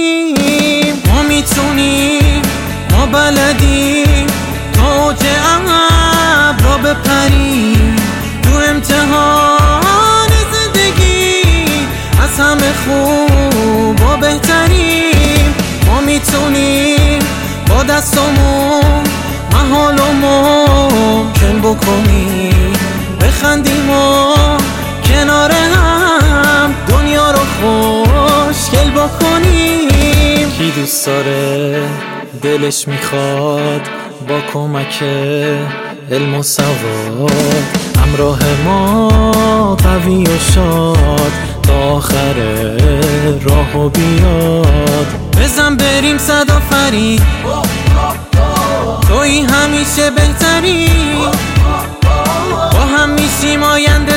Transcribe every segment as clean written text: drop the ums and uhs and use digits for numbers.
بکنیم. ما میتونیم، ما بلدیم تا اوج ابر را بپریم. تو امتحان زندگی از همه خوب و بهتریم. ما میتونیم با دستمون محال و ممکن بکنیم. بخندیم و کنار هم دنیا رو خوشگل بکنیم. کی دوست داره دلش میخواد با کمک علم و سواد همراه ما قوی و شاد تا آخر راه و بیاد. بزن بریم صدا فرید، تویی همیشه بهتری. با هم میشیم آینده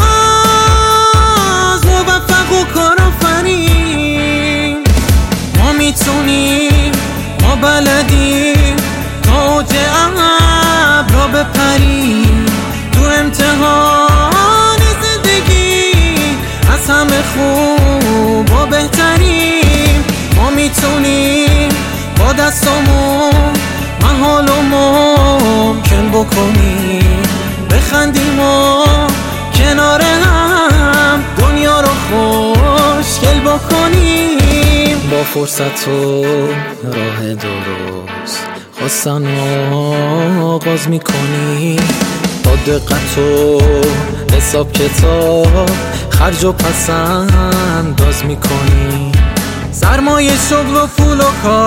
ساز، موفق و کارآفرین. ما میتونیم، ما بلدیم تا اوج ابر را بپریم. تو امتحان زندگی از همه خوب و بهتریم. ما میتونیم با دستمون محال و ممکن بکنیم. بخندیم و کنار هم دنیا رو خوشگل بکنیم. با فرصت و راه درست خواستن آغاز میکنیم. با دقت و حساب کتاب خرج و پسنداز میکنیم. سرمایه شغل و پول و کار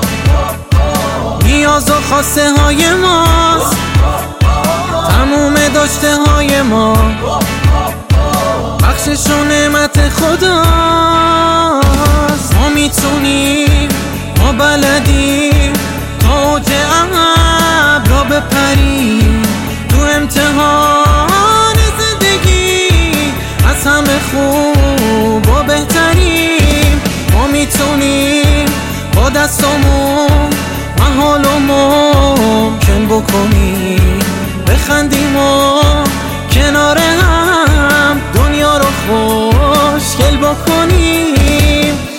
نیاز و خواسته های ماست. تموم داشته های ما بخشش و نعمت خداست. ما میتونیم، ما بلدیم تا اوج ابر را بپریم. تو امتحان زندگی از همه خوب و بهتریم. ما میتونیم با دستمون محال و ممکن بکنیم. بخندیم و کنار هم دنیا رو خوشگل بکنیم.